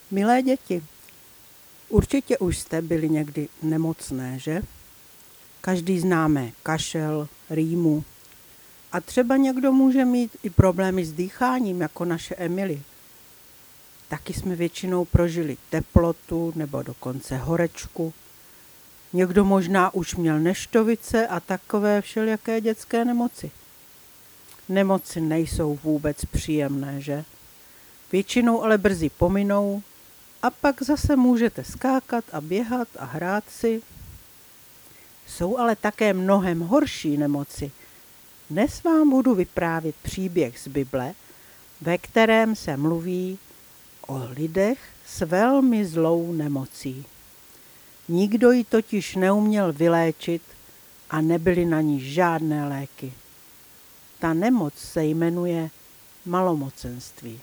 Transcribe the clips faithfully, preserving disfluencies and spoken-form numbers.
Milé děti, určitě už jste byli někdy nemocné, že? Každý známe kašel, rýmu. A třeba někdo může mít i problémy s dýcháním, jako naše Emily. Taky jsme většinou prožili teplotu nebo dokonce horečku. Někdo možná už měl neštovice a takové všelijaké dětské nemoci. Nemoci nejsou vůbec příjemné, že? Většinou ale brzy pominou a pak zase můžete skákat a běhat a hrát si. Jsou ale také mnohem horší nemoci. Dnes vám budu vyprávět příběh z Bible, ve kterém se mluví o lidech s velmi zlou nemocí. Nikdo ji totiž neuměl vyléčit a nebyly na ní žádné léky. Ta nemoc se jmenuje malomocenství.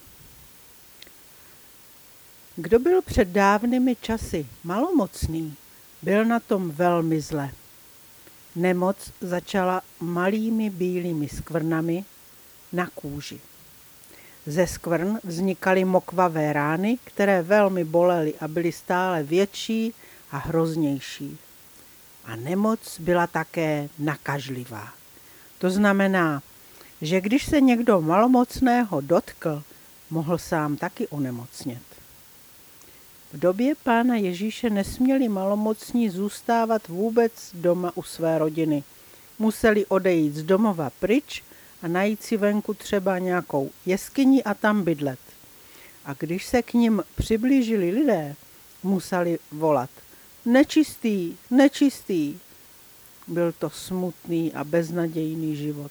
Kdo byl před dávnými časy malomocný, byl na tom velmi zle. Nemoc začala malými bílými skvrnami na kůži. Ze skvrn vznikaly mokvavé rány, které velmi bolely a byly stále větší a hroznější. A nemoc byla také nakažlivá. To znamená, že když se někdo malomocného dotkl, mohl sám taky onemocnět. V době Pána Ježíše nesměli malomocní zůstávat vůbec doma u své rodiny. Museli odejít z domova pryč a najít si venku třeba nějakou jeskyni a tam bydlet. A když se k nim přiblížili lidé, museli volat: nečistý, nečistý. Byl to smutný a beznadějný život.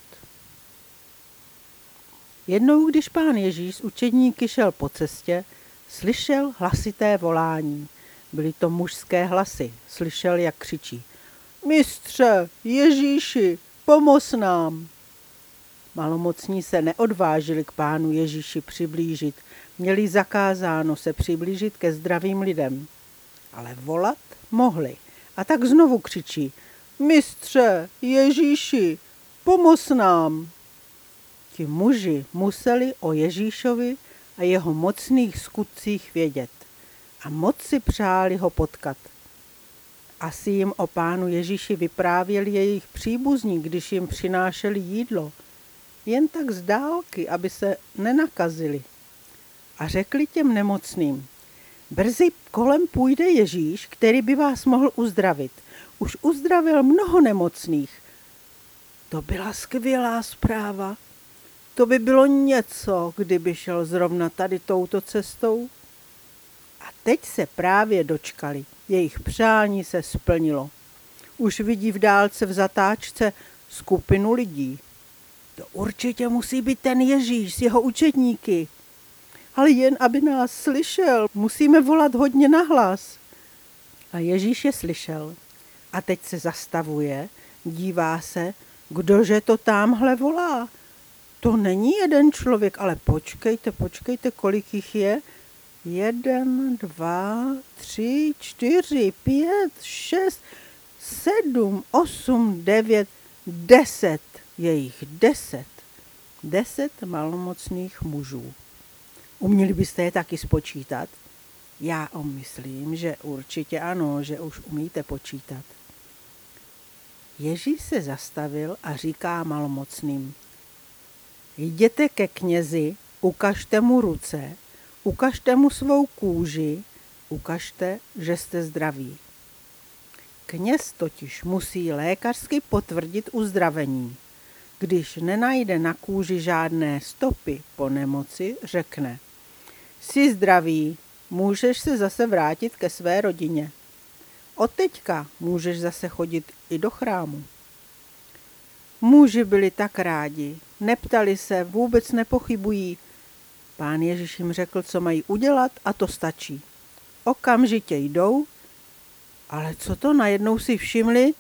Jednou, když Pán Ježíš s učedníky šel po cestě, slyšel hlasité volání. Byly to mužské hlasy. Slyšel, jak křičí: Mistře, Ježíši, pomoz nám! Malomocní se neodvážili k Pánu Ježíši přiblížit. Měli zakázáno se přiblížit ke zdravým lidem. Ale volat mohli. A tak znovu křičí: Mistře, Ježíši, pomoz nám! Ti muži museli o Ježíšovi a jeho mocných skutcích vědět a moc si přáli ho potkat. Asi jim o Pánu Ježíši vyprávěli jejich příbuzní, když jim přinášeli jídlo, jen tak z dálky, aby se nenakazili. A řekli těm nemocným: brzy kolem půjde Ježíš, který by vás mohl uzdravit. Už uzdravil mnoho nemocných. To byla skvělá zpráva. To by bylo něco, kdyby šel zrovna tady touto cestou. A teď se právě dočkali. Jejich přání se splnilo. Už vidí v dálce v zatáčce skupinu lidí. To určitě musí být ten Ježíš s jeho učedníky. Ale jen aby nás slyšel, musíme volat hodně nahlas. A Ježíš je slyšel. A teď se zastavuje, dívá se, kdože to támhle volá. To není jeden člověk, ale počkejte, počkejte, kolik jich je. Jeden, dva, tři, čtyři, pět, šest, sedm, osm, devět, deset. Je jich deset. Deset malomocných mužů. Uměli byste je taky spočítat? Já myslím, že určitě ano, že už umíte počítat. Ježíš se zastavil a říká malomocným: jděte ke knězi, ukažte mu ruce, ukažte mu svou kůži, ukažte, že jste zdraví. Kněz totiž musí lékařsky potvrdit uzdravení. Když nenajde na kůži žádné stopy po nemoci, řekne: jsi zdravý, můžeš se zase vrátit ke své rodině. Od teďka můžeš zase chodit i do chrámu. Muži byli tak rádi, neptali se, vůbec nepochybují. Pán Ježíš jim řekl, co mají udělat, a to stačí. Okamžitě jdou, ale co to, najednou si všimli?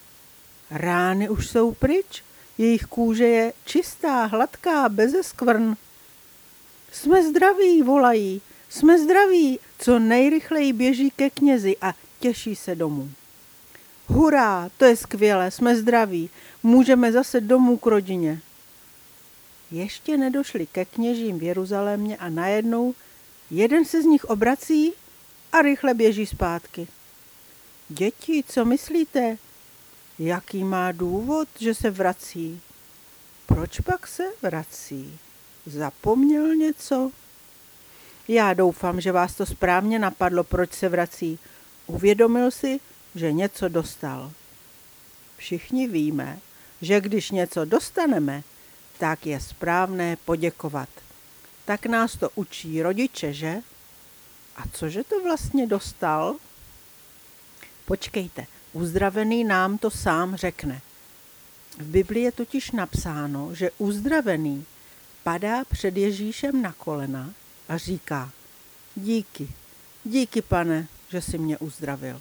Rány už jsou pryč, jejich kůže je čistá, hladká, beze skvrn. Jsme zdraví, volají, jsme zdraví, co nejrychleji běží ke knězi a těší se domů. Hurá, to je skvělé, jsme zdraví, můžeme zase domů k rodině. Ještě nedošli ke kněžím v Jeruzalémě a najednou Jeden se z nich obrací a rychle běží zpátky. Děti, co myslíte? Jaký má důvod, že se vrací? Proč pak se vrací? Zapomněl něco? Já doufám, že vás to správně napadlo, proč se vrací. Uvědomil si, že něco dostal. Všichni víme, že když něco dostaneme, tak je správné poděkovat. Tak nás to učí rodiče, že? A cože to vlastně dostal? Počkejte, uzdravený nám to sám řekne. V Biblii je totiž napsáno, že uzdravený padá před Ježíšem na kolena a říká: díky, díky pane, že jsi mě uzdravil.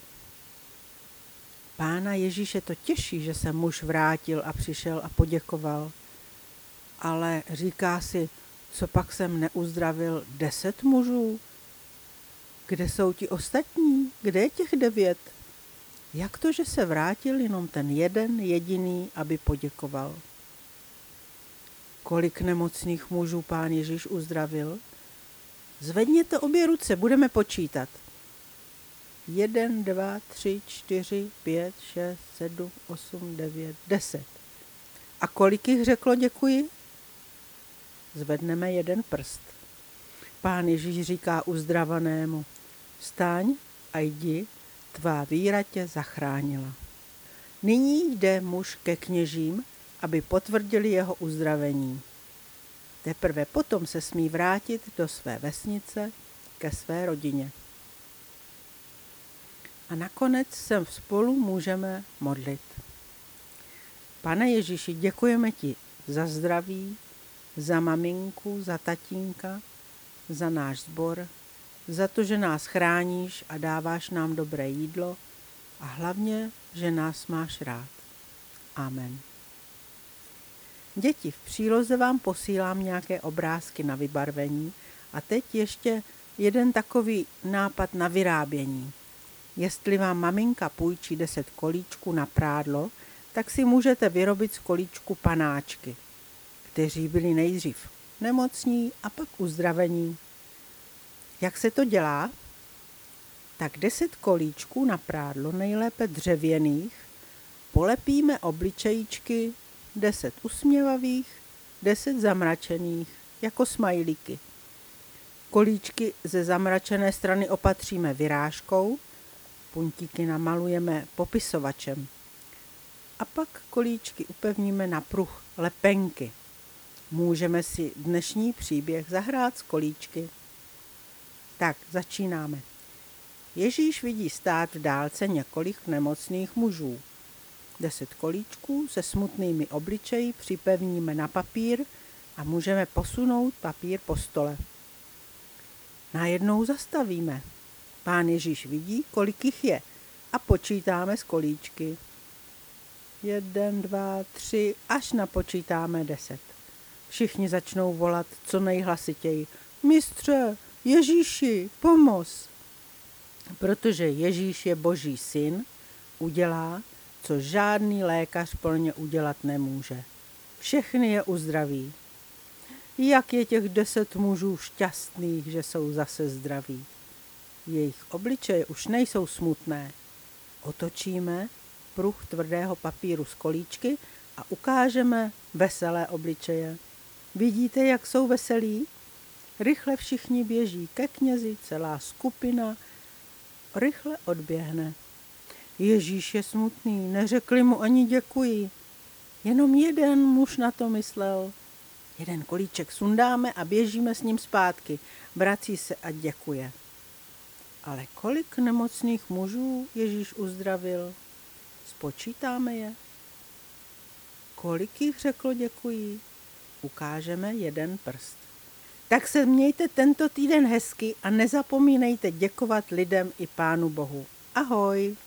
Pána Ježíše to těší, že se muž vrátil a přišel a poděkoval. Ale říká si, co pak jsem neuzdravil deset mužů? Kde jsou ti ostatní? Kde je těch devět? Jak to, že se vrátil jenom ten jeden jediný, aby poděkoval? Kolik nemocných mužů pán Ježíš uzdravil? Zvedněte obě ruce, budeme počítat. Jeden, dva, tři, čtyři, pět, šest, sedm, osm, devět, deset. A kolik jich řeklo děkuji? Zvedneme jeden prst. Pán Ježíš říká uzdravenému: vstaň a jdi, tvá víra tě zachránila. Nyní jde muž ke kněžím, aby potvrdili jeho uzdravení. Teprve potom se smí vrátit do své vesnice ke své rodině. A nakonec se spolu můžeme modlit. Pane Ježíši, děkujeme ti za zdraví, za maminku, za tatínka, za náš sbor, za to, že nás chráníš a dáváš nám dobré jídlo a hlavně, že nás máš rád. Amen. Děti, v příloze vám posílám nějaké obrázky na vybarvení a teď ještě jeden takový nápad na vyrábění. Jestli vám maminka půjčí deset kolíčků na prádlo, tak si můžete vyrobit z kolíčku panáčky, kteří byli nejdřív nemocní a pak uzdravení. Jak se to dělá? Tak deset kolíčků na prádlo, nejlépe dřevěných, polepíme obličejíčky, deset usměvavých, deset zamračených, jako smajlíky. Kolíčky ze zamračené strany opatříme vyrážkou, puntíky namalujeme popisovačem. A pak kolíčky upevníme na pruh lepenky. Můžeme si dnešní příběh zahrát z kolíčky. Tak, začínáme. Ježíš vidí stát v dálce několik nemocných mužů. Deset kolíčků se smutnými obličeji připevníme na papír a můžeme posunout papír po stole. Najednou zastavíme. Pán Ježíš vidí, kolik jich je, a počítáme z kolíčky. Jeden, dva, tři, až napočítáme deset. Všichni začnou volat co nejhlasitěji: Mistře, Ježíši, pomoz! Protože Ježíš je Boží syn, udělá, co žádný lékař plně udělat nemůže. Všechny je uzdraví. Jak je těch deset mužů šťastných, že jsou zase zdraví. Jejich obličeje už nejsou smutné. Otočíme pruh tvrdého papíru z kolíčky a ukážeme veselé obličeje. Vidíte, jak jsou veselí? Rychle všichni běží ke knězi, celá skupina rychle odběhne. Ježíš je smutný, neřekli mu ani děkuji. Jenom jeden muž na to myslel. Jeden kolíček sundáme a běžíme s ním zpátky. Vrací se a děkuje. Ale kolik nemocných mužů Ježíš uzdravil? Spočítáme je. Kolik jich řeklo děkuji? Ukážeme jeden prst. Tak se mějte tento týden hezky a nezapomínejte děkovat lidem i Pánu Bohu. Ahoj!